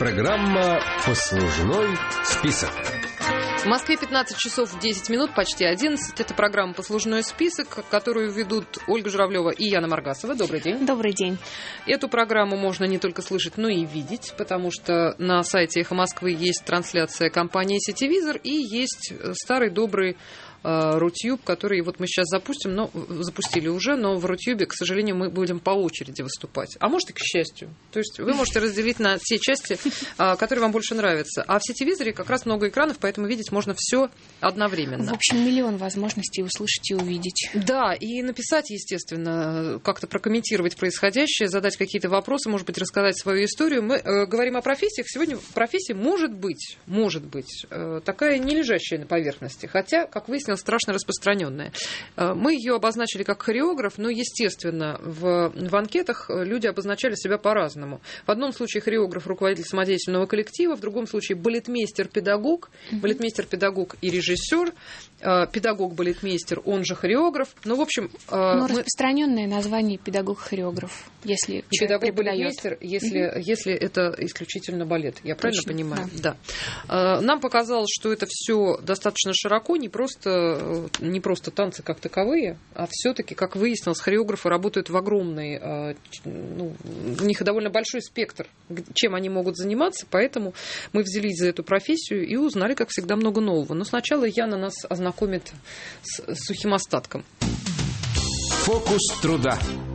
Программа «Послужной список». В Москве 15 часов 10 минут, почти 11. Это программа «Послужной список», которую ведут Ольга Журавлева и Яна Маргасова. Добрый день. Добрый день. Эту программу можно не только слышать, но и видеть, потому что на сайте «Эхо Москвы» есть трансляция компании «Сетевизор» и есть старый добрый Рутюб, который вот мы сейчас запустим, но запустили уже, но в Рутюбе, к сожалению, мы будем по очереди выступать. А может и к счастью. То есть вы можете разделить на те части, которые вам больше нравятся. А в Сетевизоре как раз много экранов, поэтому видеть можно все одновременно. В общем, миллион возможностей услышать и увидеть. Да, и написать, естественно, как-то прокомментировать происходящее, задать какие-то вопросы, может быть, рассказать свою историю. Мы говорим о профессиях. Сегодня профессия может быть такая не лежащая на поверхности, хотя, как выяснилось, страшно распространенная. Мы ее обозначили как хореограф, но, естественно, в анкетах люди обозначали себя по-разному. В одном случае хореограф — руководитель самодеятельного коллектива, в другом случае балетмейстер-педагог, балетмейстер-педагог и режиссер, педагог-балетмейстер, он же хореограф. Ну, в общем... распространенное название педагог-хореограф, если человек преподает. Педагог-балетмейстер, если это исключительно балет. Я правильно понимаю? Да. Нам показалось, что это все достаточно широко, не просто танцы как таковые, а все-таки, как выяснилось, хореографы работают в огромной, у них довольно большой спектр, чем они могут заниматься, поэтому мы взялись за эту профессию и узнали, как всегда, много нового. Но сначала Яна нас ознакомит с сухим остатком. Фокус труда.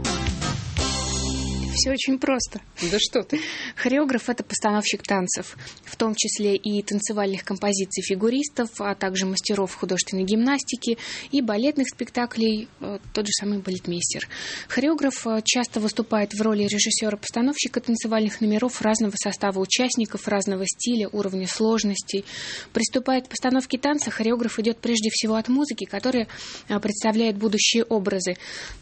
Все очень просто. Да что ты. Хореограф — это постановщик танцев, в том числе и танцевальных композиций фигуристов, а также мастеров художественной гимнастики и балетных спектаклей, тот же самый балетмейстер. Хореограф часто выступает в роли режиссера-постановщика танцевальных номеров разного состава участников, разного стиля, уровня сложности. Приступая к постановке танца, хореограф идет прежде всего от музыки, которая представляет будущие образы,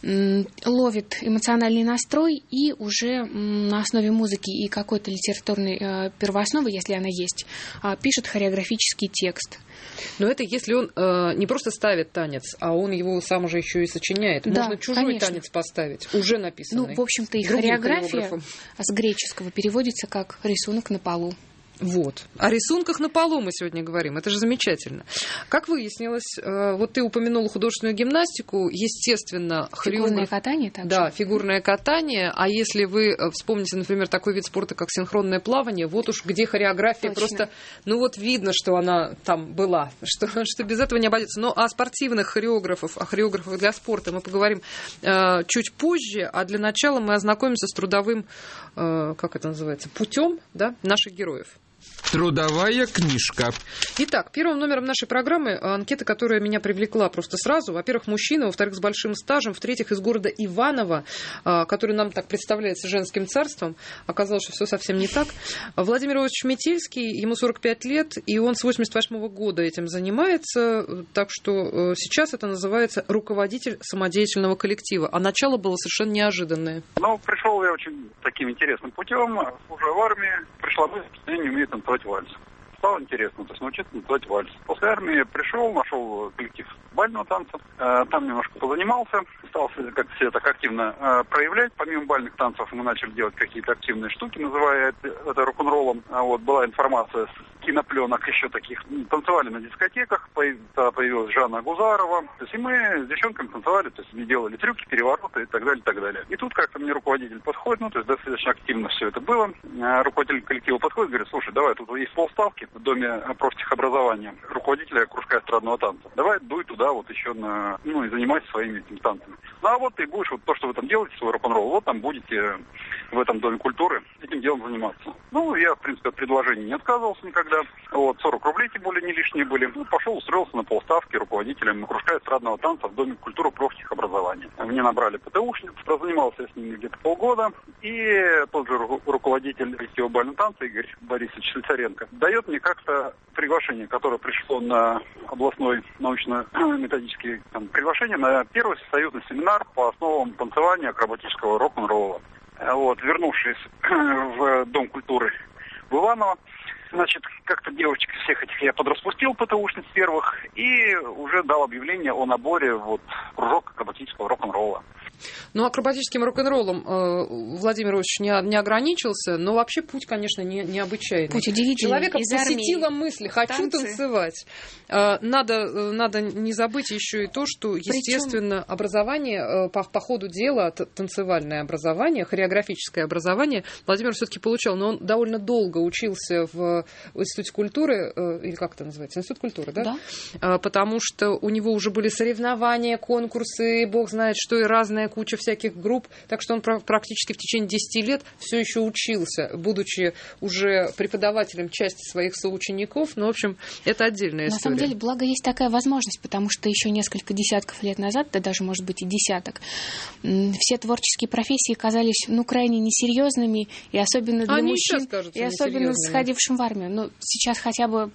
ловит эмоциональный настрой и уже на основе музыки и какой-то литературной первоосновы, если она есть, пишет хореографический текст. Но это если он не просто ставит танец, а он его сам уже еще и сочиняет. Да, можно чужой конечно. Танец поставить, уже написанный. Ну, в общем-то, и хореография с греческого переводится как «рисунок на полу». Вот. О рисунках на полу мы сегодня говорим. Это же замечательно. Как выяснилось, вот ты упомянула художественную гимнастику, естественно, фигурное катание также. Да, фигурное катание. А если вы вспомните, например, такой вид спорта, как синхронное плавание, вот уж где хореография. Точно. Просто, видно, что она там была, что без этого не обойдется. Но о спортивных хореографах, о хореографах для спорта мы поговорим чуть позже, а для начала мы ознакомимся с трудовым, как это называется, путем, да, наших героев. Трудовая книжка. Итак, первым номером нашей программы анкета, которая меня привлекла просто сразу. Во-первых, мужчина, во-вторых, с большим стажем, в-третьих, из города Иваново, который нам так представляется женским царством. Оказалось, что все совсем не так. Владимир Ильич Метельский, ему 45 лет, и он с 88 года этим занимается, так что сейчас это называется руководитель самодеятельного коллектива. А начало было совершенно неожиданное. Пришел я очень таким интересным путем, уже в армии, пришла мысль, что я не умею танцевать вальс. Стало интересно, то есть научиться танцевать вальс. После армии пришел, нашел коллектив бального танца, там немножко позанимался, стал как все так активно проявлять. Помимо бальных танцев мы начали делать какие-то активные штуки, называя это рок-н-роллом. Была информация с кинопленок еще таких. Танцевали на дискотеках, появилась Жанна Гузарова. То есть и мы с девчонками танцевали, то есть делали трюки, перевороты и так далее, и так далее. И тут как-то мне руководитель подходит, то есть достаточно активно все это было. Руководитель коллектива подходит, говорит: слушай, давай, тут есть полставки в доме профтехобразования руководителя кружка эстрадного танца. Давай дуй туда еще и занимайся своими этими танцами. А вот ты будешь то, что вы там делаете, свой рок-н-ролл, вот там будете в этом доме культуры этим делом заниматься. Я, в принципе, от предложений не отказывался никогда. 40 рублей, тем более, не лишние были. Пошел, устроился на полставки руководителем кружка эстрадного танца в доме культуры профтехобразования. Мне набрали ПТУшниц, занимался я с ними где-то полгода. И тот же руководитель коллектива бального танца Игорь Борисович Слесаренко дает мне как-то приглашение, которое пришло на областной научно-методический приглашение на первый всесоюзный семинар по основам танцевания акробатического рок-н-ролла. Вернувшись в Дом культуры в Иваново, как-то девочек всех этих я подраспустил ПТУшниц первых и уже дал объявление о наборе в кружок акробатического рок-н-ролла. Ну, акробатическим рок-н-роллом Владимир Ильич не ограничился, но вообще путь, конечно, необычайный. Путь удивительный. Человека посетила мысль «хочу танцевать». Надо не забыть еще и то, что, естественно, образование по ходу дела, танцевальное образование, хореографическое образование Владимир все-таки получал, но он довольно долго учился в Институте культуры, или как это называется, Институт культуры, да? Да. Потому что у него уже были соревнования, конкурсы, бог знает что, и разная куча всяких групп, так что он практически в течение 10 лет все еще учился, будучи уже преподавателем части своих соучеников. Ну, в общем, это отдельная история. На самом деле, благо есть такая возможность, потому что еще несколько десятков лет назад, да даже, может быть, и десяток, все творческие профессии казались, крайне несерьезными, и особенно для мужчин, и особенно сходившим в армию. Но сейчас хотя бы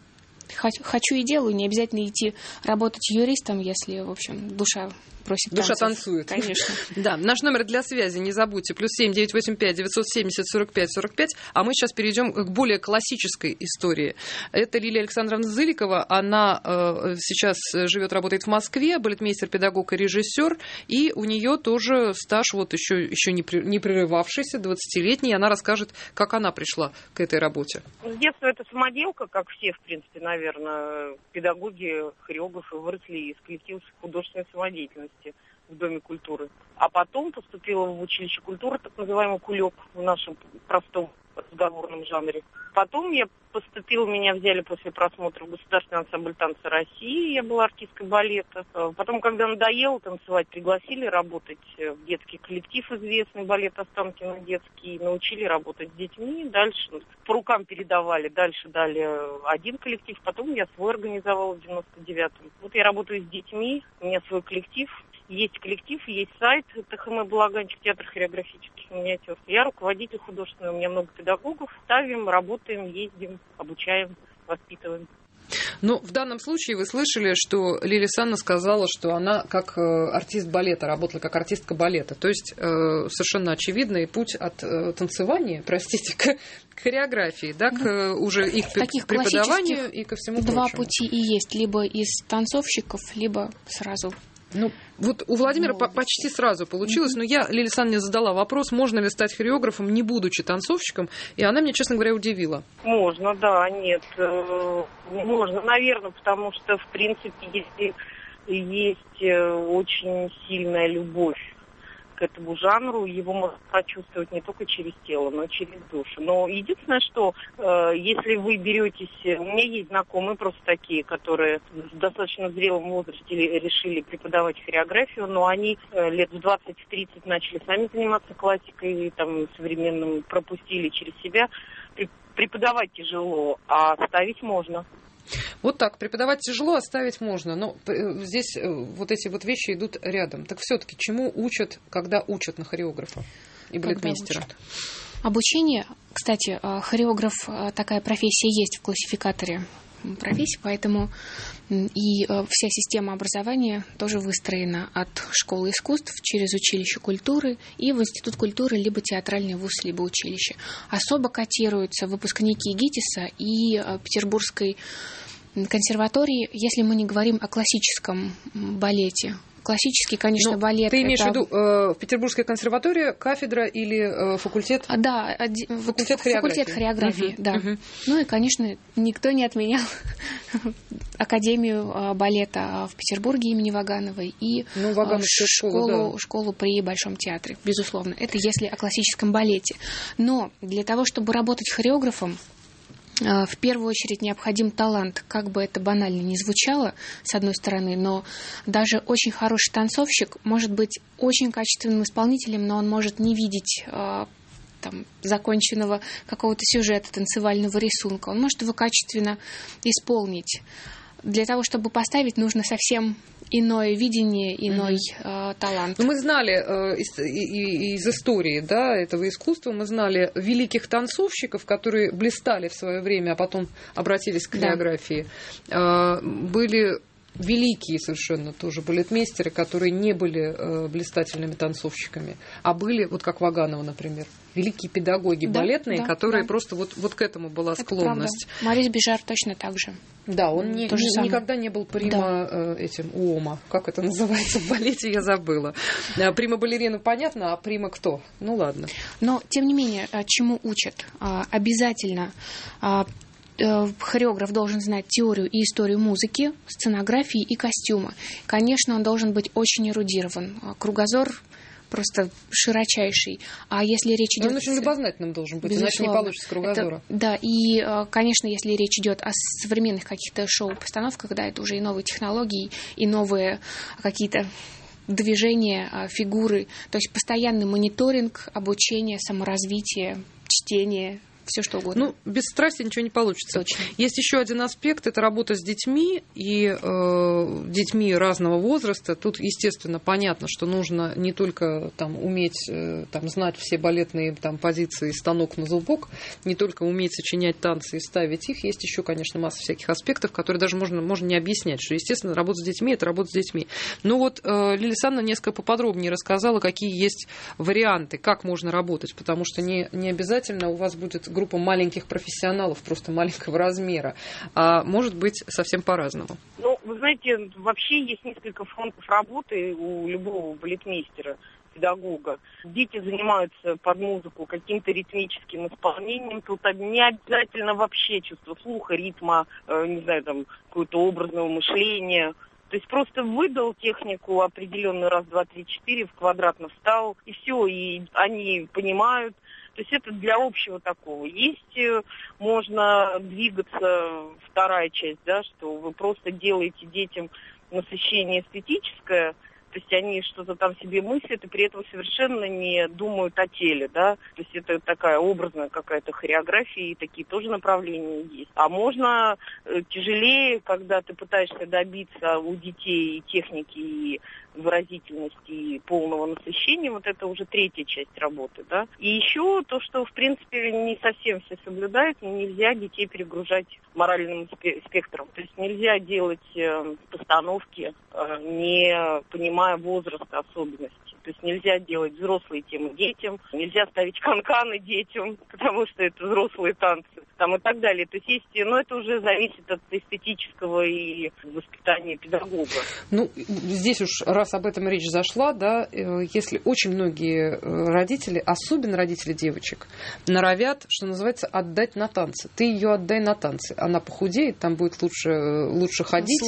хочу и делаю, не обязательно идти работать юристом, если, в общем, душа просит танцев. Душа танцует. Конечно. Да, наш номер для связи, не забудьте, +7 985 970 45 45. А мы сейчас перейдем к более классической истории. Это Лилия Александровна Зыликова. Она сейчас живет, работает в Москве, балетмейстер, педагог и режиссер. И у нее тоже стаж вот еще не прерывавшийся, 20-летний. И она расскажет, как она пришла к этой работе. С детства это самоделка, как все, в принципе, наверное, педагоги, хореографы выросли из коллектива художественной самодеятельности в Доме культуры. А потом поступила в училище культуры, так называемый кулек в нашем простом разговорном жанре. Потом меня взяли после просмотра в Государственный ансамбль танца России, я была артисткой балета. Потом, когда надоело танцевать, пригласили работать в детский коллектив, известный балет Останкино детский, научили работать с детьми, дальше по рукам передавали, дальше дали один коллектив, потом я свой организовала в 99-м. Вот я работаю с детьми, у меня свой коллектив. Есть коллектив, есть сайт ТХМ «Балаганчик», театр хореографических миниатюр. Я руководитель художественный, у меня много педагогов. Ставим, работаем, ездим, обучаем, воспитываем. Ну, в данном случае вы слышали, что Лилия Санна сказала, что она как артист балета, работала как артистка балета. То есть совершенно очевидный путь от танцевания, простите, к хореографии, да, к уже и к преподаванию, и ко всему прочему. Два пути и есть, либо из танцовщиков, либо сразу. Ну, вот у Владимира почти сразу получилось, но я Лилии Санне задала вопрос, можно ли стать хореографом, не будучи танцовщиком, и она меня, честно говоря, удивила. Можно, да, нет, можно, наверное, потому что, в принципе, если есть очень сильная любовь к этому жанру, его можно почувствовать не только через тело, но и через душу. Но единственное, что если вы беретесь... У меня есть знакомые просто такие, которые в достаточно зрелом возрасте решили преподавать хореографию, но они лет в 20-30 начали сами заниматься классикой, там, современным, пропустили через себя. Преподавать тяжело, а ставить можно. Вот так, преподавать тяжело, оставить можно, но здесь вот эти вот вещи идут рядом. Так все-таки чему учат, когда учат на хореографа и балетмейстера? Обучение, кстати, хореограф, такая профессия есть в классификаторе профессий, поэтому и вся система образования тоже выстроена от школы искусств через училище культуры и в Институт культуры либо театральный вуз, либо училище. Особо котируются выпускники ГИТИСа и Петербургской консерватории, если мы не говорим о классическом балете. Классический, конечно, балет. Ты имеешь в виду Петербургская консерватория, кафедра или факультет? Да, факультет хореографии. Да. Ну и, конечно, никто не отменял Академию балета в Петербурге имени Вагановой и школу при Большом театре. Безусловно, это если о классическом балете. Но для того, чтобы работать хореографом, в первую очередь необходим талант, как бы это банально ни звучало, с одной стороны, но даже очень хороший танцовщик может быть очень качественным исполнителем, но он может не видеть законченного какого-то сюжета, танцевального рисунка. Он может его качественно исполнить. Для того, чтобы поставить, нужно совсем иное видение, иной талант. Мы знали из истории, да, этого искусства, мы знали великих танцовщиков, которые блистали в свое время, а потом обратились к хореографии. Были великие совершенно тоже балетмейстеры, которые не были блистательными танцовщиками, а были, вот как Ваганова, например, великие педагоги балетные, которые просто вот к этому была склонность. Это правда. Морис Бежар точно так же. Да, он никогда не был прима этим уома. Как это называется в балете, я забыла. Прима балерина, понятно, а прима кто? Ну ладно. Но, тем не менее, чему учат? Обязательно хореограф должен знать теорию и историю музыки, сценографии и костюма. Конечно, он должен быть очень эрудирован. Кругозор просто широчайший. А если речь идет... Он очень любознательным должен быть, иначе не получится кругозора. Да, и, конечно, если речь идет о современных каких-то шоу-постановках, да, это уже и новые технологии, и новые какие-то движения, фигуры. То есть постоянный мониторинг, обучение, саморазвитие, чтение, все что угодно. Ну, без страсти ничего не получится. Точно. Есть еще один аспект, это работа с детьми, и детьми разного возраста. Тут, естественно, понятно, что нужно не только уметь знать все балетные позиции с ног на зубок, не только уметь сочинять танцы и ставить их. Есть еще, конечно, масса всяких аспектов, которые даже можно не объяснять, что, естественно, работа с детьми – это работа с детьми. Но вот Лилия Александровна несколько поподробнее рассказала, какие есть варианты, как можно работать, потому что не обязательно у вас будет группа маленьких профессионалов, просто маленького размера, а может быть совсем по-разному. Ну, вы знаете, вообще есть несколько фронтов работы у любого балетмейстера, педагога. Дети занимаются под музыку каким-то ритмическим исполнением, тут не обязательно вообще чувство слуха, ритма, не знаю, какое-то образного мышления. То есть просто выдал технику определенную, раз, два, три, четыре, в квадратно встал, и все, и они понимают. То есть это для общего такого. Есть, можно двигаться, вторая часть, да, что вы просто делаете детям насыщение эстетическое, то есть они что-то там себе мыслят и при этом совершенно не думают о теле, да. То есть это такая образная какая-то хореография, и такие тоже направления есть. А можно тяжелее, когда ты пытаешься добиться у детей и техники, и выразительности, и полного насыщения, вот это уже третья часть работы, да. И еще то, что, в принципе, не совсем все соблюдают, нельзя детей перегружать моральным спектром. То есть нельзя делать постановки, не понимая возраста, особенностей. То есть нельзя делать взрослые темы детям, нельзя ставить канканы детям, потому что это взрослые танцы, и так далее. То есть это уже зависит от эстетического и воспитания педагога. Ну, здесь уж, раз об этом речь зашла, да, если очень многие родители, особенно родители девочек, норовят, что называется, отдать на танцы. Ты ее отдай на танцы. Она похудеет, там будет лучше ходить,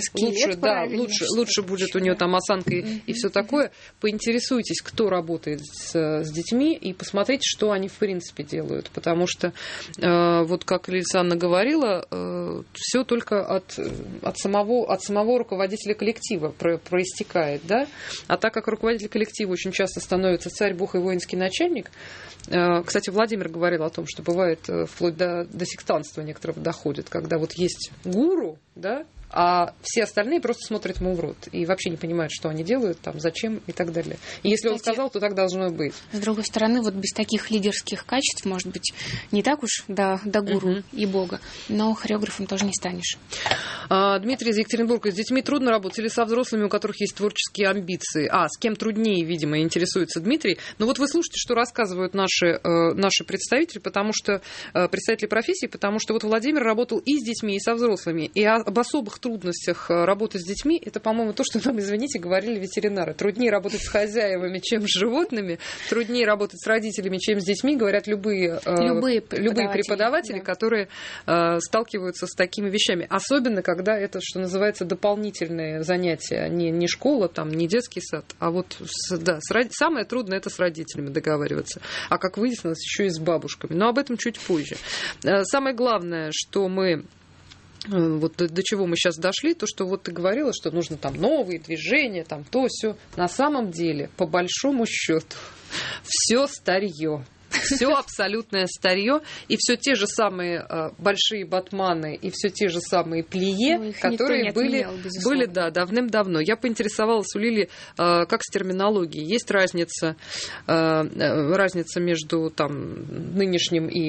лучше будет у нее осанка и все такое. Поинтересуйтесь, кто работает с детьми, и посмотрите, что они в принципе делают. Потому что, вот как Лилия Александровна говорила, все только от самого руководителя коллектива проистекает. Да? А так как руководитель коллектива очень часто становится царь, бог и воинский начальник, кстати, Владимир говорил о том, что бывает вплоть до сектантства некоторого доходит, когда вот есть гуру, да, а все остальные просто смотрят ему в рот и вообще не понимают, что они делают, зачем и так далее. И если он сказал, то так должно быть. С другой стороны, вот без таких лидерских качеств, может быть, не так уж до гуру и бога, но хореографом тоже не станешь. Дмитрий из Екатеринбурга. С детьми трудно работать или со взрослыми, у которых есть творческие амбиции? С кем труднее, видимо, интересуется Дмитрий. Но вот вы слушайте, что рассказывают наши представители, представители профессии, потому что вот Владимир работал и с детьми, и со взрослыми. И об особых трудностях работы с детьми, это, по-моему, то, что нам, извините, говорили ветеринары. Труднее работать с хозяевами, чем с животными, труднее работать с родителями, чем с детьми, говорят любые преподаватели, да, которые сталкиваются с такими вещами. Особенно, когда это, что называется, дополнительные занятия, не школа, не детский сад, а вот самое трудное — это с родителями договариваться. А как выяснилось, еще и с бабушками. Но об этом чуть позже. Самое главное, что мы вот до чего мы сейчас дошли, то, что вот ты говорила, что нужно новые движения, то, все. На самом деле, по большому счету, все старье. Все абсолютное старье, и все те же самые большие батманы, и все те же самые плие, которые были давным-давно. Я поинтересовалась у Лили, как с терминологией. Есть разница между нынешним и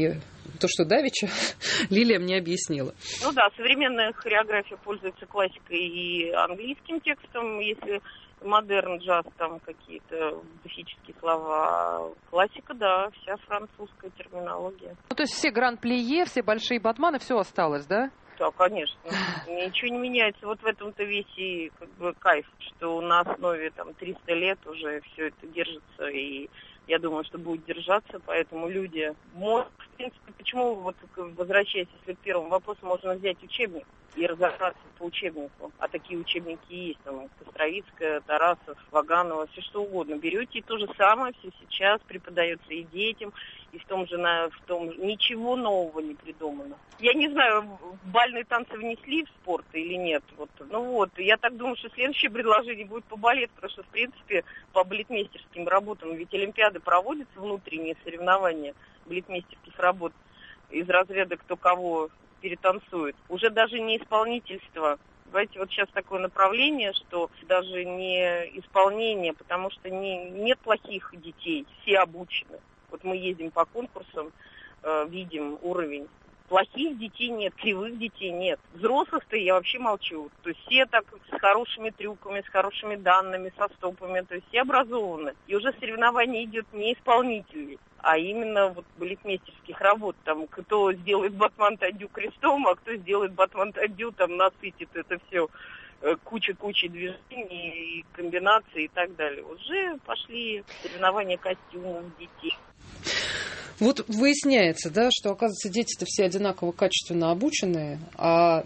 то, что давеча Лилия мне объяснила. Ну да, современная хореография пользуется классикой и английским текстом, если модерн, джаз, там какие-то специфические слова. Классика, да, вся французская терминология. Ну, то есть все гран-плие, все большие батманы, все осталось, да? Да, конечно. Ничего не меняется. Вот в этом-то весь и как бы кайф, что на основе там 300 лет уже все это держится, и я думаю, что будет держаться, поэтому люди могут, в принципе, почему, вот возвращаясь, если к первому вопросу, можно взять учебник и разобраться по учебнику. А такие учебники есть, там, Костровицкая, Тарасов, Ваганова, все что угодно. Берете, и то же самое все сейчас преподается и детям, и в том ничего нового не придумано. Я не знаю, бальные танцы внесли в спорт или нет. Вот. Ну вот, я так думаю, что следующее предложение будет по балету, потому что, в принципе, по балетмейстерским работам, ведь Олимпиады проводятся, внутренние соревнования балетмейстерских работ из разряда кто кого перетанцует. Уже даже не исполнительство. Знаете, вот сейчас такое направление, что даже не исполнение, потому что нет плохих детей, все обучены. Вот мы ездим по конкурсам, видим уровень. Плохих детей нет, кривых детей нет. Взрослых-то я вообще молчу. То есть все так с хорошими трюками, с хорошими данными, со стопами. То есть все образованы. И уже соревнование идет не исполнителей, а именно вот балетмейстерских работ. Там кто сделает батман-тадю крестом, а кто сделает батман-тадю, там насытит это все куча движений и комбинаций и так далее. Уже пошли соревнования костюмов детей. Вот выясняется, да, что, оказывается, дети-то все одинаково качественно обученные, а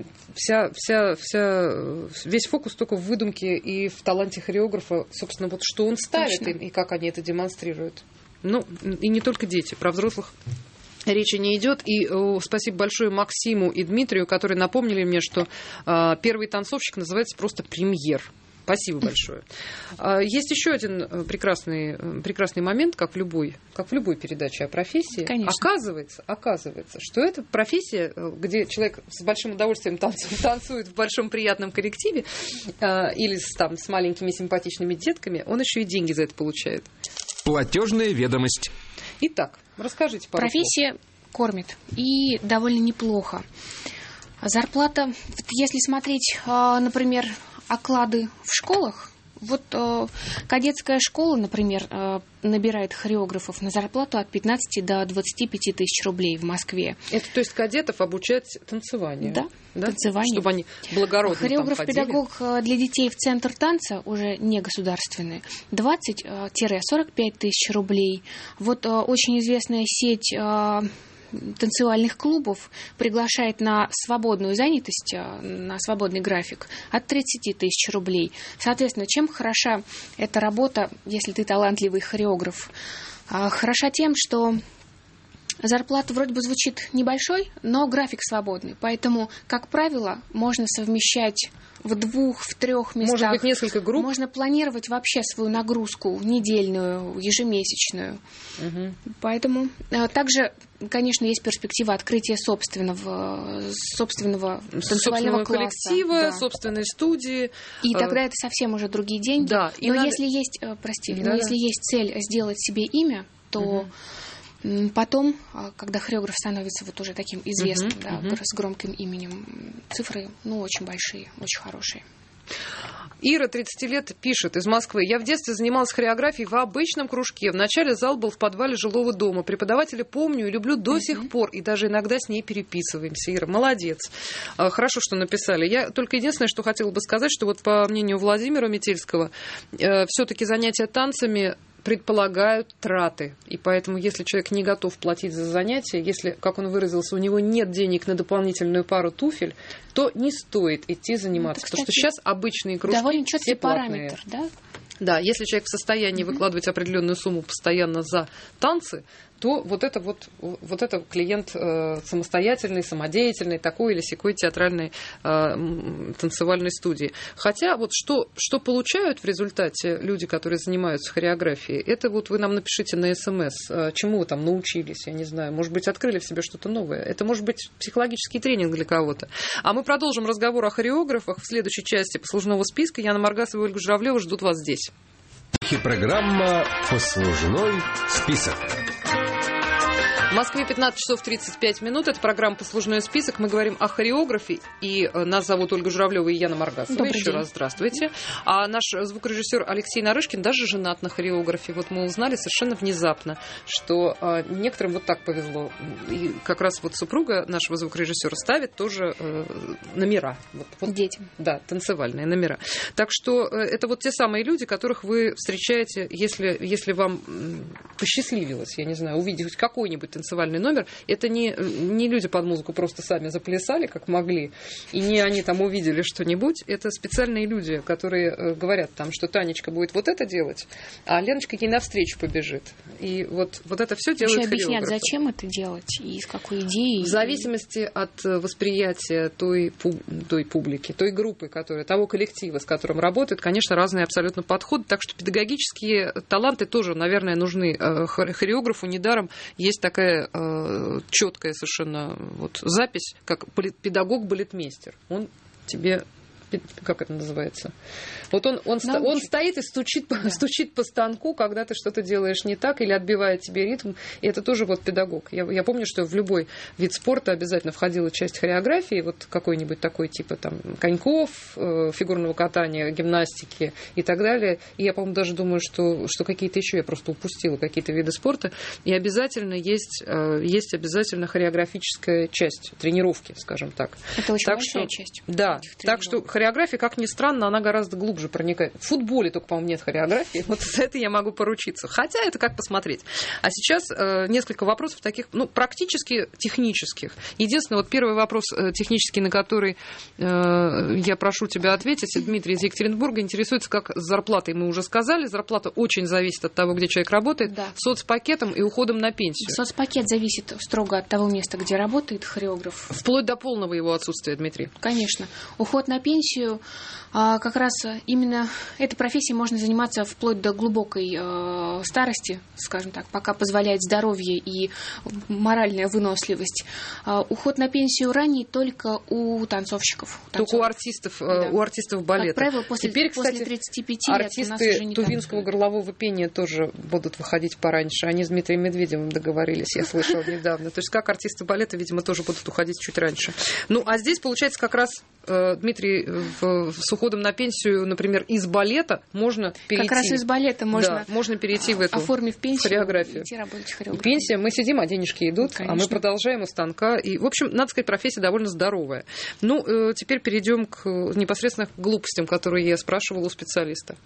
весь фокус только в выдумке и в таланте хореографа, собственно, вот что он ставит им и как они это демонстрируют. Ну, и не только дети, про взрослых речи не идет. И спасибо большое Максиму и Дмитрию, которые напомнили мне, что первый танцовщик называется просто «Премьер». Спасибо большое. Есть еще один прекрасный момент, как в любой передаче о профессии. Конечно. Оказывается, что это профессия, где человек с большим удовольствием танцует в большом приятном коллективе или с маленькими симпатичными детками, он еще и деньги за это получает. Платежная ведомость. Итак, расскажите, пожалуйста. Профессия кормит, и довольно неплохо. Зарплата, если смотреть, например, оклады в школах, вот кадетская школа, например, набирает хореографов на зарплату от 15 до 25 тысяч рублей в Москве. Это, то есть, кадетов обучать танцеванию? Да, танцеванию. Чтобы они благородно хореограф-педагог для детей в центр танца, уже не государственный, 20-45 тысяч рублей. Вот очень известная сеть танцевальных клубов приглашает на свободную занятость, на свободный график от 30 тысяч рублей. Соответственно, чем хороша эта работа, если ты талантливый хореограф? Хороша тем, что зарплата вроде бы звучит небольшой, но график свободный. Поэтому, как правило, можно совмещать в 2-3 местах. Может быть, несколько групп? Можно планировать вообще свою нагрузку недельную, ежемесячную. Угу. Поэтому также, конечно, есть перспектива открытия собственного танцевального коллектива, да. собственной студии. И тогда это совсем уже другие деньги. Да, но если есть, если есть цель сделать себе имя, то потом, когда хореограф становится вот уже таким известным, с громким именем, цифры, очень большие, очень хорошие. Ира, 30 лет, пишет из Москвы. Я в детстве занималась хореографией в обычном кружке. Вначале зал был в подвале жилого дома. Преподавателя помню и люблю до сих пор. И даже иногда с ней переписываемся. Ира, молодец. Хорошо, что написали. Я только единственное, что хотела бы сказать, что вот по мнению Владимира Метельского, все-таки занятия танцами предполагают траты. И поэтому, если человек не готов платить за занятия, если, как он выразился, у него нет денег на дополнительную пару туфель, то не стоит идти заниматься. Это, потому что сейчас обычные кружки довольно четкий все платные. параметр, да? Да, если человек в состоянии выкладывать определенную сумму постоянно за танцы, то вот это клиент самостоятельный, самодеятельный, такой или сякой театральной танцевальной студии. Хотя вот что получают в результате люди, которые занимаются хореографией, это вот вы нам напишите на СМС, чему вы там научились, я не знаю, может быть, открыли в себе что-то новое. Это может быть психологический тренинг для кого-то. А мы продолжим разговор о хореографах в следующей части послужного списка. Яна Маргасова и Ольга Журавлева ждут вас здесь. Программа «Послужной список». В Москве 15 часов 35 минут. Это программа «Послужной список». Мы говорим о хореографии. И нас зовут Ольга Журавлева и Яна Маргасова. Еще раз здравствуйте. А наш звукорежиссер Алексей Нарышкин даже женат на хореографии. Вот мы узнали совершенно внезапно, что некоторым вот так повезло. И как раз вот супруга нашего звукорежиссера ставит тоже номера. Вот, детям. Да, танцевальные номера. Так что это вот те самые люди, которых вы встречаете, если вам посчастливилось, я не знаю, увидеть какой-нибудь танцевальный номер. Это не люди под музыку просто сами заплясали, как могли, и не они там увидели что-нибудь. Это специальные люди, которые говорят там, что Танечка будет вот это делать, а Леночка ей навстречу побежит. И вот это все делает хореограф. Объяснят, зачем это делать и с какой идеей. В зависимости от восприятия той публики, той группы, того коллектива, с которым работают, конечно, разные абсолютно подходы. Так что педагогические таланты тоже, наверное, нужны хореографу. Недаром есть такая четкая совершенно запись, как педагог-балетмейстер. Он тебе... Как это называется? Вот он стоит и стучит по станку, когда ты что-то делаешь не так или отбивает тебе ритм. И это тоже педагог. Я помню, что в любой вид спорта обязательно входила часть хореографии, какой-нибудь такой типа там коньков, фигурного катания, гимнастики и так далее. И я, по-моему, даже думаю, что какие-то еще я просто упустила, какие-то виды спорта. И обязательно есть обязательно хореографическая часть тренировки, скажем так. Это очень большая часть. Да, так что хореография, как ни странно, она гораздо глубже проникает. В футболе только, по-моему, нет хореографии. Вот за это я могу поручиться. Хотя это как посмотреть. А сейчас несколько вопросов таких, практически технических. Единственное, первый вопрос технический, на который я прошу тебя ответить. Дмитрий из Екатеринбурга интересуется, как с зарплатой. Мы уже сказали, зарплата очень зависит от того, где человек работает. Да. Соцпакетом и уходом на пенсию. Соцпакет зависит строго от того места, где работает хореограф. Вплоть до полного его отсутствия, Дмитрий. Конечно. Уход на пенсию, как раз именно этой профессией можно заниматься вплоть до глубокой старости, скажем так, пока позволяет здоровье и моральная выносливость. Уход на пенсию ранее только у танцовщиков. Только у артистов, да. У артистов балета. Как правило, после 35 лет артисты у нас уже не тувинского горлового пения тоже будут выходить пораньше. Они с Дмитрием Медведевым договорились, я слышала недавно. То есть как артисты балета, видимо, тоже будут уходить чуть раньше. А здесь получается как раз, Дмитрий, с уходом на пенсию, например, из балета можно перейти. Как раз из балета можно перейти в эту оформив пенсию, хореографию. идти работать хореографом. Пенсия, мы сидим, а денежки идут, Конечно. А мы продолжаем у станка. И, в общем, надо сказать, профессия довольно здоровая. Теперь перейдем непосредственно к глупостям, которые я спрашивала у специалиста.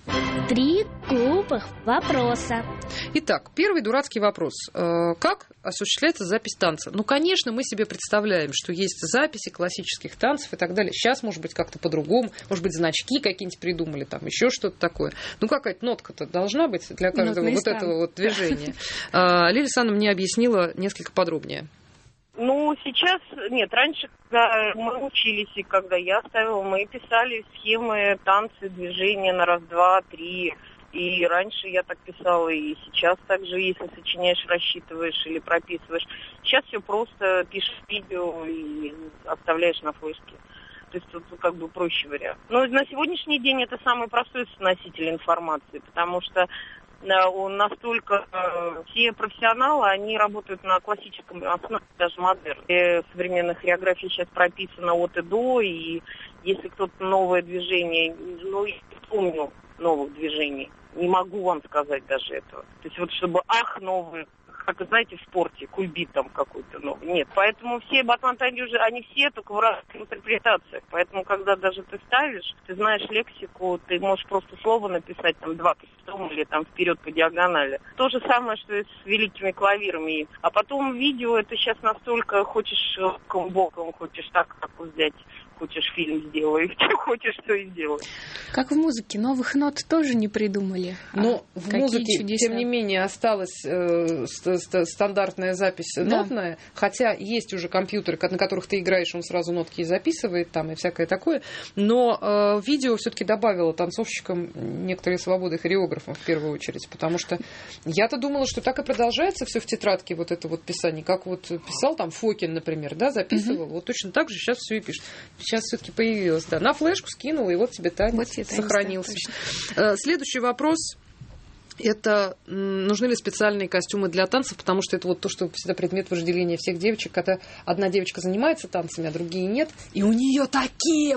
3 глупых вопроса. Итак, первый дурацкий вопрос. Как осуществляется запись танца? Конечно, мы себе представляем, что есть записи классических танцев и так далее. Сейчас, может быть, как-то по-другому. Может быть, значки какие-нибудь придумали, там еще что-то такое. Какая-то нотка-то должна быть для каждого этого движения. Лилия Александровна мне объяснила несколько подробнее. Сейчас нет. Раньше, когда мы учились, и когда я ставила, мы писали схемы, танцы, движения на раз, два, три. И раньше я так писала, и сейчас так же, если сочиняешь, рассчитываешь или прописываешь. Сейчас все просто пишешь видео и оставляешь на флешке. То есть тут проще вариант. На сегодняшний день это самый простой носитель информации, потому что настолько все профессионалы, они работают на классическом основе, даже модерн. Современная хореография сейчас прописана от и до, и если кто-то новое движение, я не помню новых движений, не могу вам сказать даже этого. То есть чтобы новые, как знаете, в спорте, кульбит там какой-то новый. Нет, поэтому все батлантанги уже, они все только в разных интерпретациях. Поэтому, когда даже ты ставишь, ты знаешь лексику, ты можешь просто слово написать, там, 2 крестом или там вперед по диагонали. То же самое, что и с великими клавирами. А потом видео, это сейчас настолько, хочешь боком, хочешь так взять, хочешь фильм сделай, что хочешь, то и делай. Как в музыке, новых нот тоже не придумали. Но в музыке, тем не менее, осталась стандартная запись нотная, хотя есть уже компьютеры, на которых ты играешь, он сразу нотки и записывает, там и всякое такое. Но видео все-таки добавило танцовщикам некоторые свободы, хореографам в первую очередь, потому что я-то думала, что так и продолжается все в тетрадке, это писание, как писал там Фокин, например, записывал, точно так же сейчас все и пишет. Сейчас все-таки появилось, на флешку скинул, и тебе танец сохранился. Следующий вопрос. Это нужны ли специальные костюмы для танцев, потому что это вот то, что всегда предмет вожделения всех девочек, когда одна девочка занимается танцами, а другие нет, и у нее такие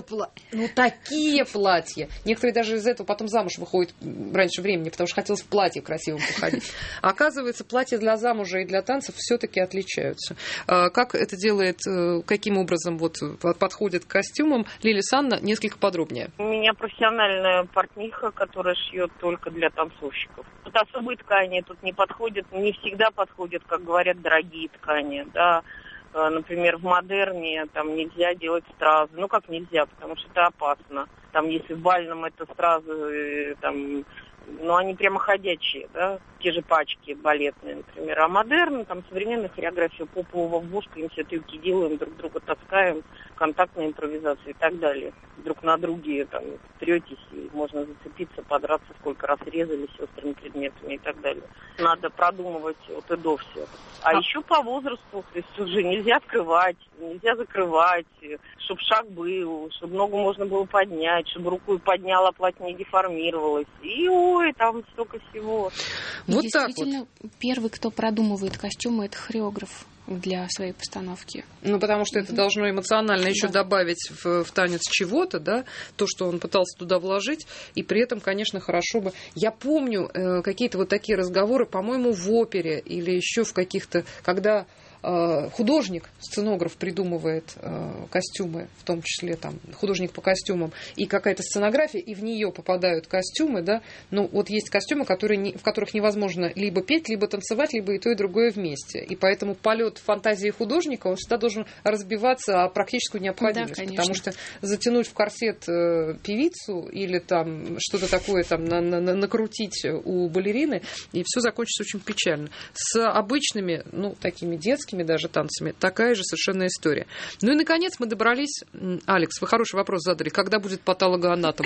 платья. Некоторые даже из этого потом замуж выходят раньше времени, потому что хотелось в платье красивом походить. А оказывается, платья для замужа и для танцев все-таки отличаются. Как это делает, каким образом вот подходит к костюмам, Лилия Санна, несколько подробнее. У меня профессиональная портниха, которая шьет только для танцовщиков. Тут особые ткани тут не подходят, не всегда подходят, как говорят, дорогие ткани, да. Например, в модерне там нельзя делать стразы. Ну, как нельзя, потому что это опасно. Там, если в бальном это стразы, там, ну, они прямо ходячие, да, те же пачки балетные, например. А модерн, там, современная хореография, попового вошкаемся, трюки делаем, друг друга таскаем, контактная импровизация и так далее. Друг на друге, там, третесь, и можно зацепиться, подраться, сколько раз резались острыми предметами и так далее. Надо продумывать от и до все. А еще по возрасту, то есть уже нельзя открывать, нельзя закрывать, чтобы шаг был, чтобы ногу можно было поднять, чтобы руку подняла, платье не деформировалось. И ой, там столько всего. Вот действительно, первый, кто продумывает костюмы, это хореограф для своей постановки. Ну, потому что это должно эмоционально еще добавить в танец чего-то, да, то, что он пытался туда вложить, и при этом, конечно, хорошо бы... Я помню какие-то вот такие разговоры, по-моему, в опере или еще в каких-то, когда художник, сценограф придумывает костюмы, в том числе там художник по костюмам, и какая-то сценография, и в нее попадают костюмы, да, ну вот есть костюмы, в которых невозможно либо петь, либо танцевать, либо и то, и другое вместе, и поэтому полет фантазии художника, он всегда должен разбиваться о практическую необходимость, да, потому что затянуть в корсет певицу или там что-то такое там накрутить у балерины, и все закончится очень печально. С обычными, ну, такими детскими даже танцами, такая же совершенно история. Ну и, наконец, мы добрались... Алекс, вы хороший вопрос задали. Когда будет патологоанатом?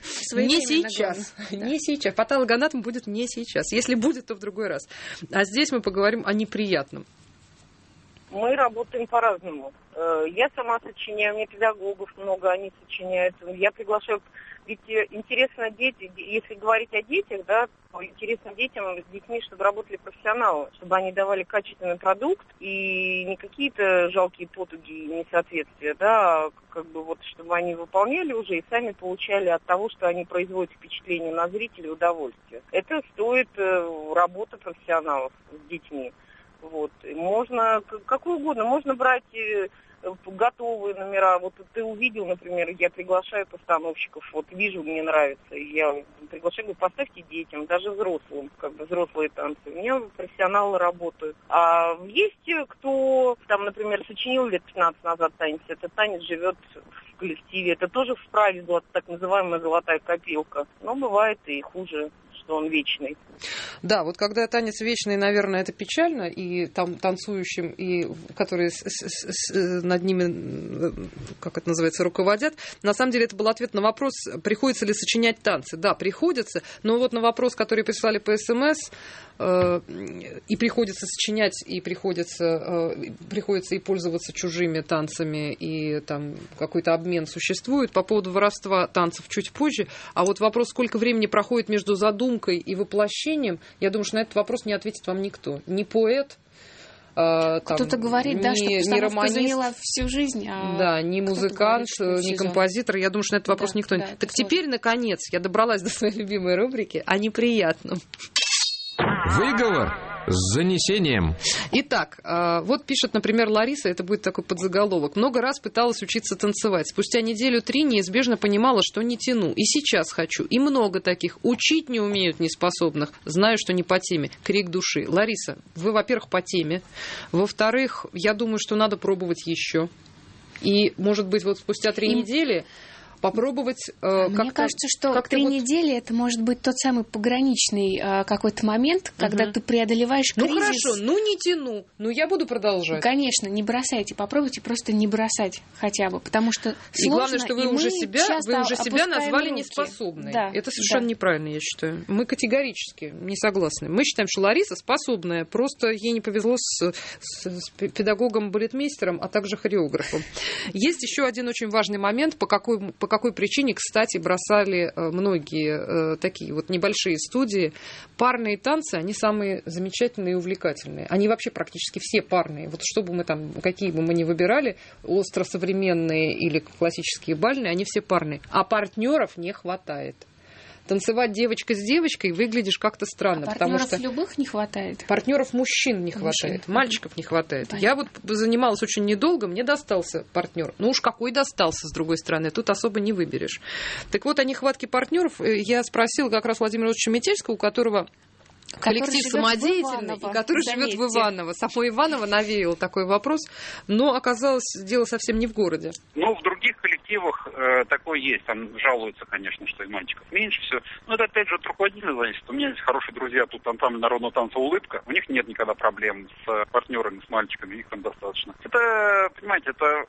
Не сейчас. Не сейчас. Патологоанатом будет не сейчас. Если будет, то в другой раз. А здесь мы поговорим о неприятном. Мы работаем по-разному. Я сама сочиняю, у меня педагогов много, они сочиняют. Я приглашаю... Ведь интересно дети, если говорить о детях, да, то интересно детям с детьми, чтобы работали профессионалы, чтобы они давали качественный продукт и не какие-то жалкие потуги и несоответствия, да, а как бы вот, чтобы они выполняли уже и сами получали от того, что они производят впечатление на зрителей, удовольствие. Это стоит работа профессионалов с детьми. Вот. Можно какую угодно, можно брать готовые номера. Вот ты увидел, например, я приглашаю постановщиков, вот вижу, мне нравится, я приглашаю, говорю, поставьте детям, даже взрослым, как бы взрослые танцы. У меня профессионалы работают. А есть кто, там, например, сочинил лет 15 назад танец, этот танец живет в коллективе, это тоже вправе так называемая золотая копилка. Но бывает и хуже, что он вечный. Да, вот когда танец вечный, наверное, это печально, и там танцующим, и которые над ними, как это называется, руководят. На самом деле это был ответ на вопрос, приходится ли сочинять танцы. Да, приходится, но вот на вопрос, который прислали по СМС, и приходится сочинять, и приходится и пользоваться чужими танцами, и там какой-то обмен существует. По поводу воровства танцев чуть позже. А вот вопрос, сколько времени проходит между задумкой и воплощением, я думаю, что на этот вопрос не ответит вам никто. Ни поэт, кто-то говорит, да, что постановка заняла всю жизнь. Да, ни музыкант, ни композитор. Я думаю, что на этот вопрос никто не... Так теперь, наконец, я добралась до своей любимой рубрики о неприятном. Выговор с занесением. Итак, вот пишет, например, Лариса, это будет такой подзаголовок. Много раз пыталась учиться танцевать. Спустя 1-3 неизбежно понимала, что не тяну. И сейчас хочу. И много таких. Учить не умеют неспособных. Знаю, что не по теме. Крик души. Лариса, вы, во-первых, по теме. Во-вторых, я думаю, что надо пробовать еще. И, может быть, вот спустя 3 недели... попробовать Мне кажется, что 3 недели это может быть тот самый пограничный какой-то момент, когда ты преодолеваешь кризис. Ну хорошо, не тяну, я буду продолжать. Конечно, не бросайте, попробуйте просто не бросать хотя бы, потому что сложно. И главное, что вы уже себя назвали неспособной. Да, это совершенно неправильно, я считаю. Мы категорически не согласны. Мы считаем, что Лариса способная, просто ей не повезло с педагогом-балетмейстером, а также хореографом. Есть еще один очень важный момент, по какой причине, кстати, бросали многие такие вот небольшие студии. Парные танцы, они самые замечательные и увлекательные. Они вообще практически все парные. Вот чтобы мы там, какие бы мы ни выбирали, остросовременные или классические бальные, они все парные. А партнеров не хватает. Танцевать девочка с девочкой выглядишь как-то странно. А потому партнеров что любых не хватает? Партнеров мужчин не хватает, мальчиков не хватает. Понятно. Я вот занималась очень недолго, мне достался партнер. Ну уж какой достался, с другой стороны, тут особо не выберешь. Так вот, о нехватке партнеров я спросила как раз Владимира Владимировича Метельского, у которого коллектив самодеятельный, и который живет в Иваново. Само Иваново навеяло такой вопрос, но оказалось, дело совсем не в городе. Ну, в других коллективах такое есть. Там жалуются, конечно, что и мальчиков меньше все. Но это, опять же, от руководителя зависит. У меня есть хорошие друзья, тут ансамбль народного танца «Улыбка». У них нет никогда проблем с партнерами, с мальчиками, их там достаточно. Это, понимаете, это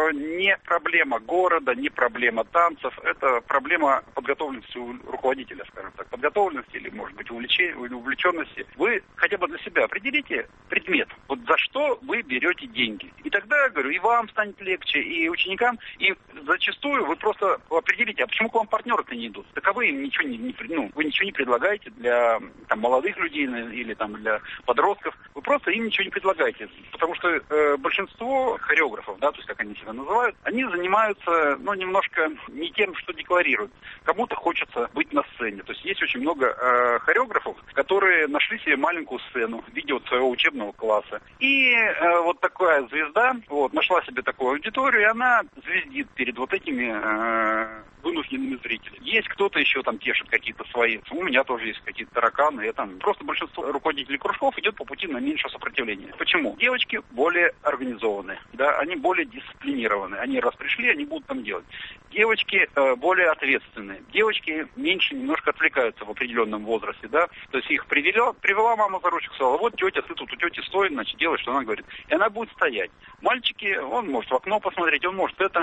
не проблема города, не проблема танцев. Это проблема подготовленности у руководителя, скажем так. Подготовленности или, может быть, увлеченности. Вы хотя бы для себя определите предмет. Вот за что вы берете деньги. И тогда, я говорю, и вам станет легче, и ученикам, и зачастую вы просто определите, а почему к вам партнеры-то не идут? Так а вы им ничего вы ничего не предлагаете для там, молодых людей или там, для подростков. Вы просто им ничего не предлагаете. Потому что большинство хореографов, да, то есть как они себя называют, они занимаются, немножко не тем, что декларируют. Кому-то хочется быть на сцене. То есть есть очень много хореографов, которые нашли себе маленькую сцену в виде своего учебного класса. И вот такая звезда нашла себе такую аудиторию, и она звездит перед вот этими вынужденными зрителями. Есть кто-то еще там тешит какие-то свои. У меня тоже есть какие-то тараканы. Просто большинство руководителей кружков идет по пути на меньшее сопротивление. Почему? Девочки более организованные, да, они более дисциплинированы. Они раз пришли, они будут там делать. Девочки более ответственные. Девочки меньше немножко отвлекаются в определенном возрасте, да. То есть их привела мама за ручку, сказала, вот тетя, ты тут у тети стой, значит, делай, что она говорит. И она будет стоять. Мальчики, он может в окно посмотреть, он может это,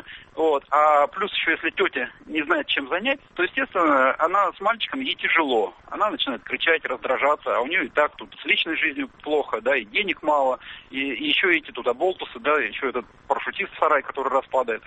А плюс еще, если тетя не знает, чем занять, то, естественно, она с мальчиком, ей тяжело. Она начинает кричать, раздражаться, а у нее и так тут с личной жизнью плохо, да, и денег мало, и еще эти туда болтусы, да, еще этот парашютист в сарай, который распадает.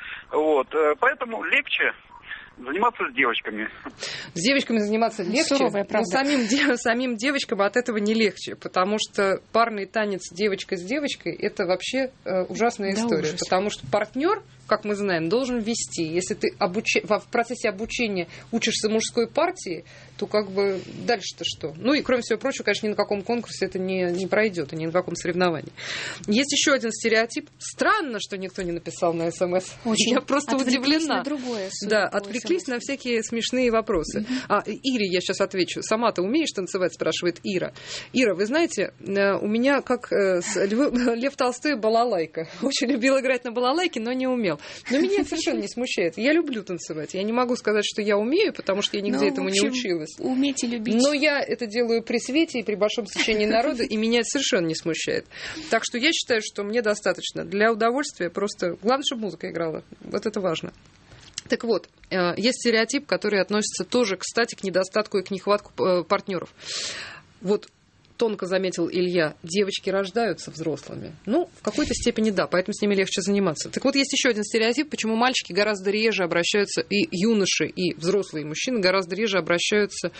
Поэтому легче заниматься с девочками. С девочками заниматься легче, суровая, правда. Но самим девочкам от этого не легче, потому что парный танец девочка с девочкой – это вообще ужасная история. Ужас. Потому что партнер, как мы знаем, должен вести. Если ты в процессе обучения учишься мужской партии, то как бы дальше-то что? Ну и, кроме всего прочего, конечно, ни на каком конкурсе это не пройдет, и ни на каком соревновании. Есть еще один стереотип. Странно, что никто не написал на СМС. Очень. Я просто удивлена. На другое, да, отвлеклись на всякие смешные вопросы. Ире я сейчас отвечу. Сама-то умеешь танцевать, спрашивает Ира. Ира, вы знаете, у меня как Лев Толстой балалайка. Очень любил играть на балалайке, но не умел. Но меня это совершенно не смущает. Я люблю танцевать. Я не могу сказать, что я умею, потому что я нигде этому не училась. Уметь и любить. Но я это делаю при свете и при большом стечении народа, и меня это совершенно не смущает. Так что я считаю, что мне достаточно. Для удовольствия просто... Главное, чтобы музыка играла. Вот это важно. Так вот, есть стереотип, который относится тоже, кстати, к недостатку и к нехватку партнеров. Вот тонко заметил Илья, девочки рождаются взрослыми. Ну, в какой-то степени да, поэтому с ними легче заниматься. Так вот, есть еще один стереотип, почему мальчики гораздо реже обращаются, и юноши, и взрослые мужчины гораздо реже обращаются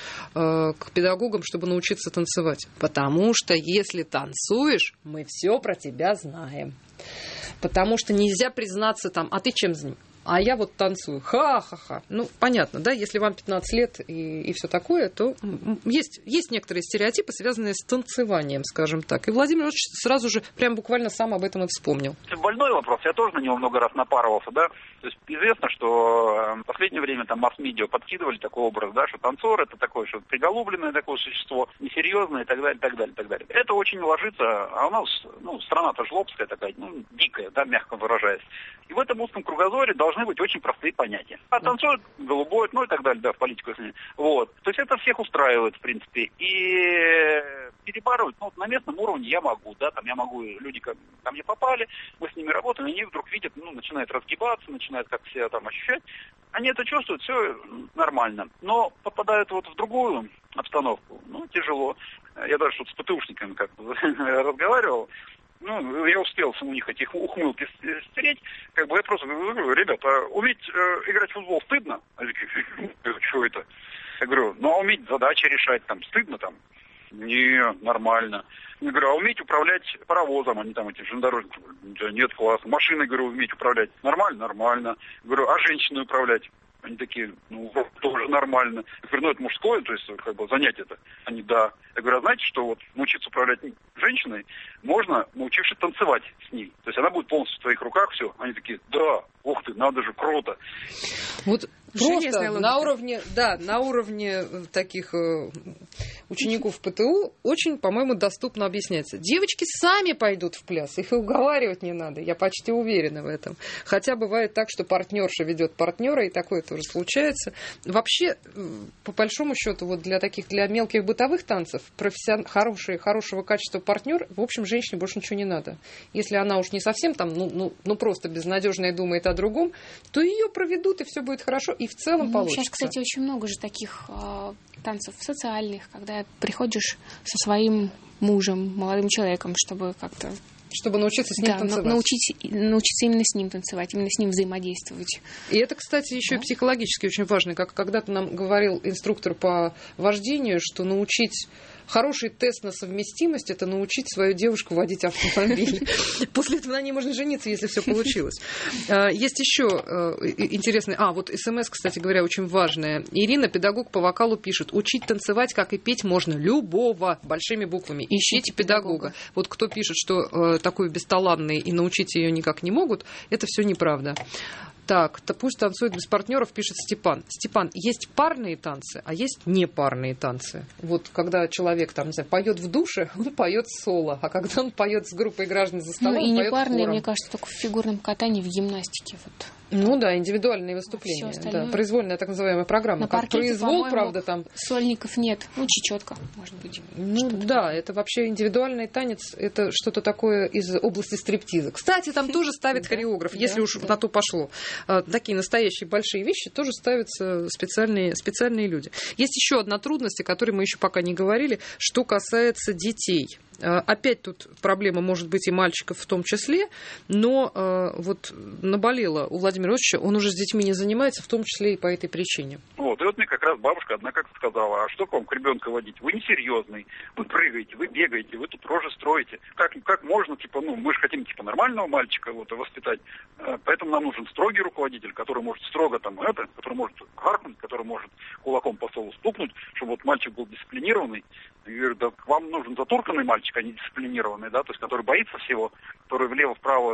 к педагогам, чтобы научиться танцевать. Потому что если танцуешь, мы все про тебя знаем. Потому что нельзя признаться там, а ты чем с ним? А я вот танцую. Ха-ха-ха. Ну, понятно, да, если вам 15 лет и все такое, то есть некоторые стереотипы, связанные с танцеванием, скажем так. И Владимир Ильич сразу же прям буквально сам об этом и вспомнил. Больной вопрос, я тоже на него много раз напарывался, да. То есть известно, что в последнее время там масс-медиа подкидывали такой образ, да, что танцор это такое, что приголубленное такое существо, несерьезное и так далее, так далее, так далее. Это очень ложится, а у нас, страна-то жлобская такая, дикая, да, мягко выражаясь. И в этом узком кругозоре должны быть очень простые понятия. А танцует голубой, и так далее, да, в политику. Вот. То есть это всех устраивает, в принципе. И перебарывать, на местном уровне я могу, да, там я могу, люди ко мне попали, мы с ними работаем, и они вдруг видят, начинают разгибаться, начинают как себя там ощущать. Они это чувствуют, все нормально. Но попадают вот в другую обстановку, тяжело. Я даже с ПТУшниками как-то разговаривал. ну, я успел у них этих ухмылки стереть, как бы я просто говорю, ребята, уметь играть в футбол стыдно? Они такие, что это? Я говорю, ну, а уметь задачи решать там стыдно там? Не, нормально. Я говорю, а уметь управлять паровозом, они там эти железнодорожники? Да нет, классно. Машиной, говорю, уметь управлять? Нормально, нормально. Я говорю, а женщиной управлять? Они такие, ну, тоже нормально. Я говорю, ну, это мужское, то есть, как бы, занятие-то. Они, да. Я говорю, а знаете, что вот научиться управлять женщиной можно, научившись танцевать с ней. То есть она будет полностью в твоих руках, все. Они такие, да, ух ты, надо же, круто. Вот просто на уровне таких учеников ПТУ очень, по-моему, доступно объясняется. Девочки сами пойдут в пляс, их и уговаривать не надо, я почти уверена в этом. Хотя бывает так, что партнерша ведет партнера, и такое тоже случается. Вообще, по большому счету, вот для мелких бытовых танцев, хорошего качества партнер, в общем, женщине больше ничего не надо. Если она уж не совсем там, ну просто безнадежная думает о другом, то ее проведут, и все будет хорошо, и в целом получится. Сейчас, кстати, очень много же таких танцев социальных, когда приходишь со своим мужем, молодым человеком, чтобы как-то... Чтобы научиться с ним танцевать. Научиться именно с ним танцевать, именно с ним взаимодействовать. И это, кстати, еще и психологически очень важно. Как когда-то нам говорил инструктор по вождению, что научить... Хороший тест на совместимость – это научить свою девушку водить автомобиль. После этого на ней можно жениться, если все получилось. Есть еще интересный... вот СМС, кстати говоря, очень важная. Ирина, педагог по вокалу, пишет: учить танцевать, как и петь, можно любого, большими буквами. Ищите педагога. Вот кто пишет, что такой бесталанный и научить ее никак не могут, это все неправда. Так, пусть танцует без партнеров, пишет Степан. Степан, есть парные танцы, а есть непарные танцы. Вот когда человек там, не знаю, поет в душе, он поет соло, а когда он поет с группой граждан за столом, и поет непарные, хором. мне кажется, только в фигурном катании, в гимнастике. Вот. Ну да, индивидуальные выступления. Да, произвольная так называемая программа. Как произвол, правда, там. Сольников нет. Ну, чечетка, может быть. Ну да, это вообще индивидуальный танец, это что-то такое из области стриптиза. Кстати, там тоже ставит хореограф, если уж на то пошло. Такие настоящие большие вещи тоже ставятся специальные люди. Есть еще одна трудность, о которой мы еще пока не говорили, что касается детей. Опять тут проблема может быть и мальчиков в том числе, но вот наболело у Владимира Ильича, он уже с детьми не занимается, в том числе и по этой причине. Вот, и вот мне как раз бабушка одна как сказала, а что к вам к ребенку водить? Вы несерьезный, вы прыгаете, вы бегаете, вы тут рожи строите. Как можно, мы же хотим нормального мальчика воспитать, поэтому нам нужен строгий руководитель, который может строго который может харкнуть, который может кулаком по столу стукнуть, чтобы вот мальчик был дисциплинированный. Я говорю, да вам нужен затурканный мальчик, а не дисциплинированный, да, то есть который боится всего, который влево-вправо,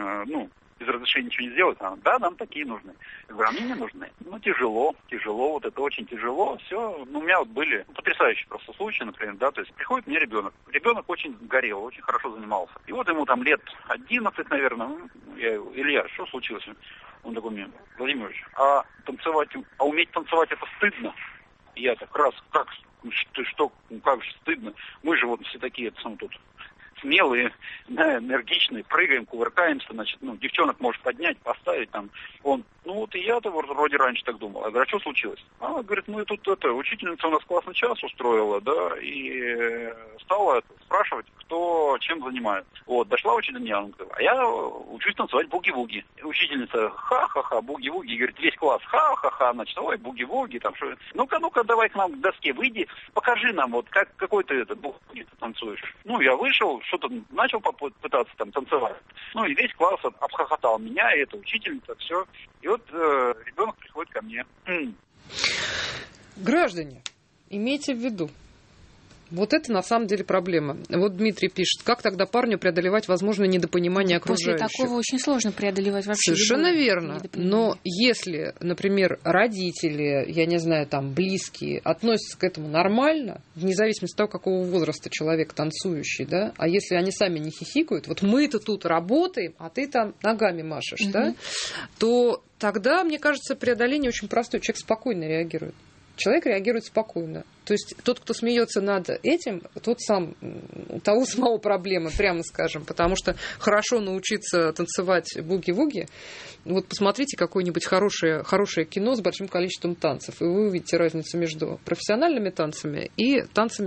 без разрешения ничего не сделает. Да, нам такие нужны. Я говорю, а мне не нужны. Тяжело, вот это очень тяжело. Все, у меня были потрясающие просто случаи, например, да, то есть приходит мне ребенок. Ребенок очень горел, очень хорошо занимался. И вот ему там лет 11, наверное, Илья, что случилось? Он такой мне, Владимир Ильич, уметь танцевать это стыдно. И я так раз, как же стыдно. Мы же все такие, тут смелые, да, энергичные, прыгаем, кувыркаемся, девчонок может поднять, поставить там. Он, и я-то вроде раньше так думал. Я говорю, а что случилось? Говорит, тут учительница у нас классный час устроила, да, и стала спрашивать, кто чем занимается. Дошла учитель до меня, он говорит, а я учусь танцевать буги-вуги. Учительница, ха-ха-ха, буги-вуги, говорит, весь класс, ха-ха-ха, ой, буги-вуги, там что. Ну-ка, давай к нам к доске выйди, покажи нам, какой ты буги танцуешь. Я вышел, что-то начал пытаться там танцевать. И весь класс обхохотал меня, и эта учительница, все. И вот ребенок приходит ко мне. Граждане, имейте в виду, вот это на самом деле проблема. Вот Дмитрий пишет, как тогда парню преодолевать возможное недопонимание окружающих? После такого очень сложно преодолевать вообще. Совершенно верно. Но если, например, родители, я не знаю, там, близкие относятся к этому нормально, вне зависимости от того, какого возраста человек танцующий, да, а если они сами не хихикают, вот мы-то тут работаем, а ты там ногами машешь, да, то тогда, мне кажется, преодоление очень простое. Человек спокойно реагирует. Человек реагирует спокойно. То есть тот, кто смеется над этим, у того самого проблемы, прямо скажем. Потому что хорошо научиться танцевать буги-вуги. Вот посмотрите какое-нибудь хорошее кино с большим количеством танцев, и вы увидите разницу между профессиональными танцами и танцами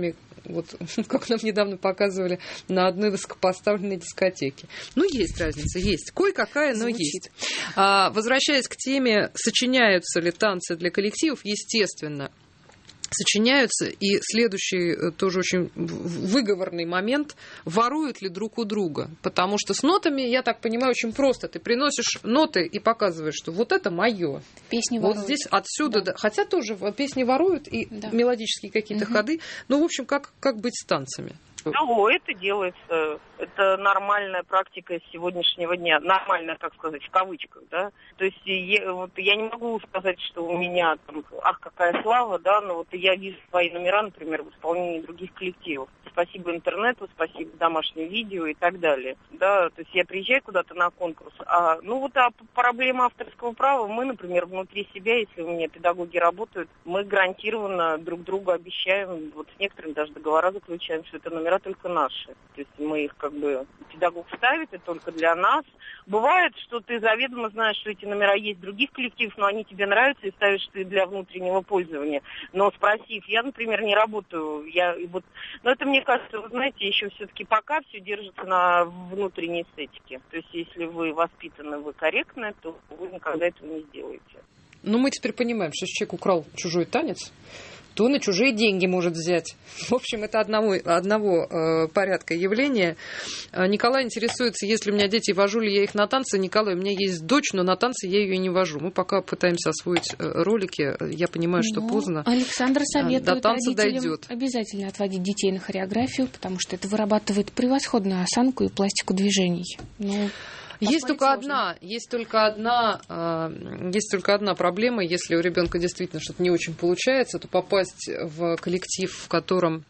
вот как нам недавно показывали на одной высокопоставленной дискотеке. Ну, есть разница, есть. Кое-какая, но есть. Возвращаясь к теме, сочиняются ли танцы для коллективов, естественно, сочиняются. И следующий тоже очень выговорный момент: воруют ли друг у друга. Потому что с нотами, я так понимаю, очень просто. Ты приносишь ноты и показываешь, что вот это мое. Песни вот воруют. здесь отсюда, да. Хотя тоже песни воруют и мелодические какие-то ходы. Ну, в общем, как быть с танцами? Ну, это делается. Это нормальная практика сегодняшнего дня. Нормальная, так сказать, в кавычках, да. То есть я не могу сказать, что у меня там, какая слава, да, но вот я вижу свои номера, например, в исполнении других коллективов. Спасибо интернету, спасибо домашним видео и так далее. Да, то есть я приезжаю куда-то на конкурс. А проблема авторского права, мы, например, внутри себя, если у меня педагоги работают, мы гарантированно друг другу обещаем, вот с некоторыми даже договора заключаем, что это номера только наши. То есть мы их педагог ставит, и только для нас. Бывает, что ты заведомо знаешь, что эти номера есть в других коллективах, но они тебе нравятся, и ставишь ты для внутреннего пользования. Но спросив, я, например, не работаю, но это, мне кажется, вы знаете, еще все-таки пока все держится на внутренней эстетике. То есть если вы воспитаны, вы корректны, то вы никогда этого не сделаете. Ну, мы теперь понимаем, что если человек украл чужой танец, то на чужие деньги может взять. В общем, это одного порядка явления. Николай интересуется, если у меня дети, вожу ли я их на танцы. Николай, у меня есть дочь, но на танцы я ее не вожу. Мы пока пытаемся освоить ролики. Я понимаю, что поздно. Александр советует до танца родителям дойдет. Обязательно отводить детей на хореографию, потому что это вырабатывает превосходную осанку и пластику движений. Есть только одна проблема. Если у ребенка действительно что-то не очень получается, то попасть в коллектив, в котором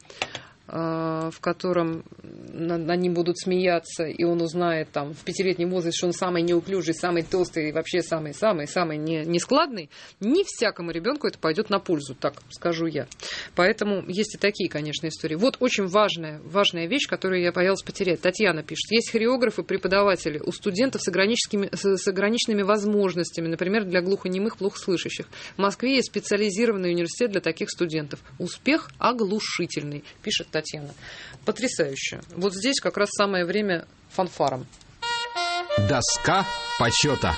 над ним будут смеяться, и он узнает там в 5-летнем возрасте, что он самый неуклюжий, самый толстый и вообще самый нескладный, не всякому ребенку это пойдет на пользу, так скажу я. Поэтому есть и такие, конечно, истории. Вот очень важная вещь, которую я боялась потерять. Татьяна пишет: есть хореографы, преподаватели у студентов с ограниченными возможностями, например, для глухонемых, плохослышащих. В Москве есть специализированный университет для таких студентов. Успех оглушительный, пишет Татьяна. Потрясающе. Вот здесь как раз самое время фанфарам. Доска почета.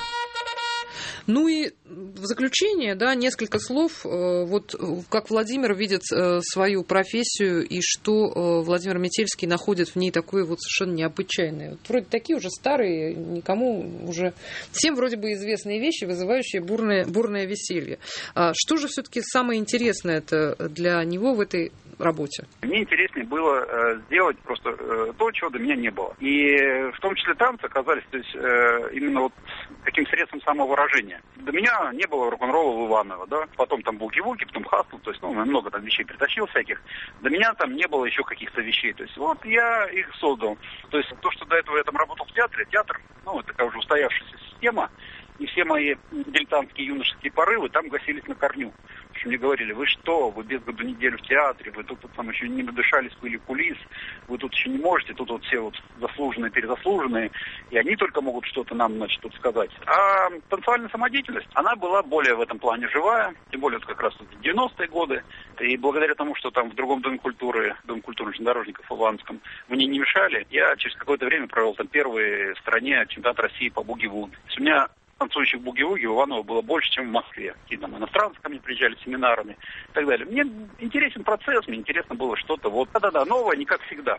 Ну и в заключение, несколько слов, вот как Владимир видит свою профессию и что Владимир Метельский находит в ней такое вот совершенно необычайное. Вот вроде такие уже старые, никому уже... Всем вроде бы известные вещи, вызывающие бурное веселье. Что же все-таки самое интересное для него в этой работе? Мне интереснее было сделать просто то, чего до меня не было. И в том числе танцы оказались, то есть именно вот таким средством самовыражения. До меня не было рок-н-ролла в Иваново, потом там буги-вуги, потом хастл, то есть, много там вещей притащил всяких. До меня там не было еще каких-то вещей, то есть, вот я их создал. То есть, то, что до этого я там работал в театре, театр, это такая уже устоявшаяся система, и все мои дилетантские юношеские порывы там гасились на корню. В общем, мне говорили: вы что, вы без году неделю в театре, вы тут там еще не надышались пыли кулис, вы тут еще не можете, тут вот все вот заслуженные, перезаслуженные, и они только могут что-то нам, тут сказать. А танцевальная самодеятельность, она была более в этом плане живая, тем более как раз в 90-е годы, и благодаря тому, что там в другом Доме культуры железнодорожников в Ивановском, мне не мешали, я через какое-то время провел там первый в стране чемпионат России по буги-вуги. То есть у меня танцующих буги-вуги в Иваново было больше, чем в Москве. Какие там иностранцы ко мне приезжали с семинарами и так далее. Мне интересен процесс, мне интересно было что-то новое, не как всегда.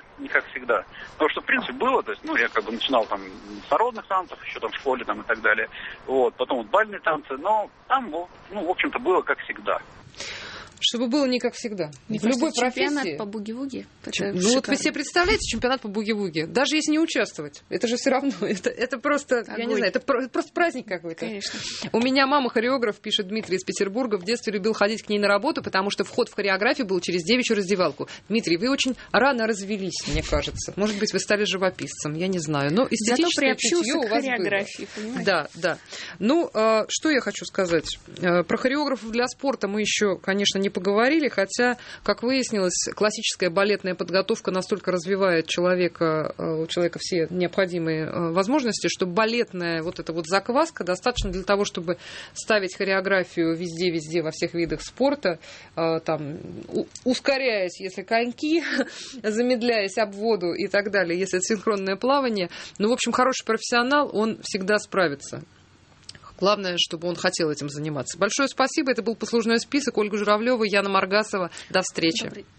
Потому что, в принципе, было, то есть, я начинал там с народных танцев, еще там в школе там и так далее. Потом бальные танцы, но там, в общем-то, было как всегда. Чтобы было не как всегда. Мне в любой профессии. Чемпионат по буги-вуги. Вот вы себе представляете чемпионат по буги-вуги? Даже если не участвовать. Это же все равно. Это просто, огонь. Я не знаю, это просто праздник какой-то. Конечно. У меня мама хореограф, пишет Дмитрий из Петербурга. В детстве любил ходить к ней на работу, потому что вход в хореографию был через девичью раздевалку. Дмитрий, вы очень рано развелись, мне кажется. Может быть, вы стали живописцем, я не знаю. Но эстетическое чутье у вас было. Да. Ну, что я хочу сказать. Про хореографов для спорта мы еще, конечно, не не поговорили, хотя, как выяснилось, классическая балетная подготовка настолько развивает у человека все необходимые возможности, что балетная вот эта вот закваска достаточно для того, чтобы ставить хореографию везде, во всех видах спорта, там, ускоряясь, если коньки, замедляясь об воду и так далее, если это синхронное плавание. Ну, в общем, хороший профессионал, он всегда справится. Главное, чтобы он хотел этим заниматься. Большое спасибо. Это был послужной список. Ольга Журавлева, Яна Маргасова. До встречи.